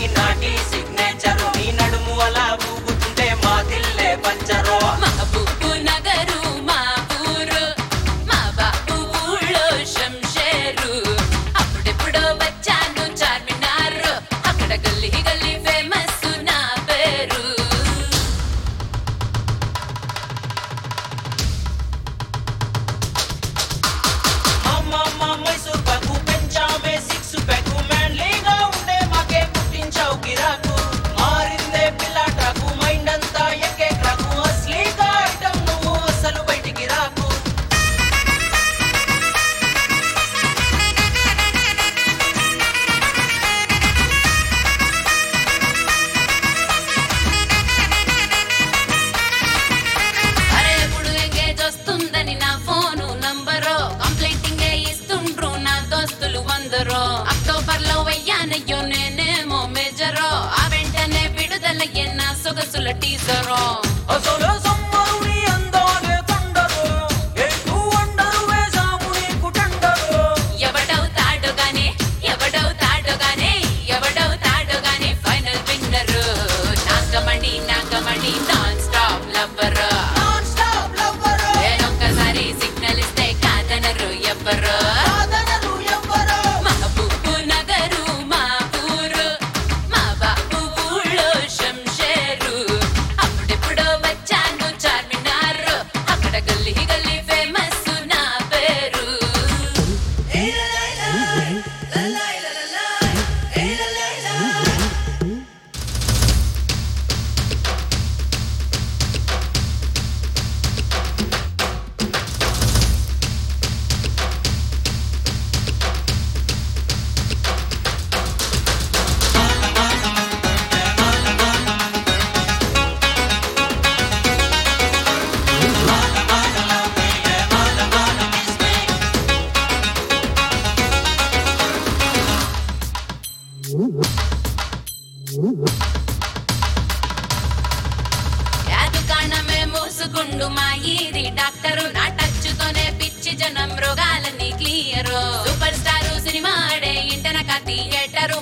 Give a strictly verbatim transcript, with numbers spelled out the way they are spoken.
నాటి సిగ్నేచరు నీ నడుము అలా ఊగుతుంటే మా దిల్లే పంచరు మహబూబు నగరు మా ఊరు మా బాబు ఊళ్ళో శంషేరు అప్పుడెప్పుడో వచ్చాను చార్మినార్ అక్కడ గల్లీ గల్లీ ఫేమస్ నా పేరు అమ్మమ్మ మైసూర్ పాకు పెంచామే సిక్స్ ప్యాక్ మ్యాన్లీగా ఉండే మాకే పుట్టించావు గిరాకు మారిందే పిల్ల ట్రాకు మైండ్ అంతా ఎక్కే ట్రాకు అస్లీగా ఐటమ్ నువ్వు అసలు బయటికి రాకు అరే ఇప్పుడు ఎంగేజ్ వస్తుందని నా ఫోను నంబరు కంప్లైంటింగ్ ఇస్తుండ్రు నా దోస్తులు వందరో అక్టోబర్ లో వెయ్యానయ్యో నేనేమో మేజరో ఆ వెంటనే విడుదలయ్యే నా సొగసుల టీజరో అసలు సమ్మరుని అందాలే తండరు ఎటు వండరు వేసాము నీకు టండరు ఎవడవుతాడు గాని ఎవడవుతాడు గాని ఎవడవుతాడు గాని final winner Nagamani Nagamani non stop lover non stop lover నేనొక్కసారి సిగ్నల్ ఇస్తే కాదనరు ఎవ్వరు కాదనరు ఎవ్వరు మహబూబు నగరు మా ఊరు మా బాబు ఊళ్ళో శంషేరు అప్పుడెప్పుడో వచ్చాను చార్మినార్ అక్కడ గల్లీ గల్లీ ఫేమస్ నా పేరు యా దుకాణమే మూసుకుండు మా ఈది డాక్టరు నా టచ్చుతోనే పిచ్చి జనం రోగాలన్నీ క్లియరు సూపర్ స్టారు సినిమా ఆడే ఇంటనక థియేటరు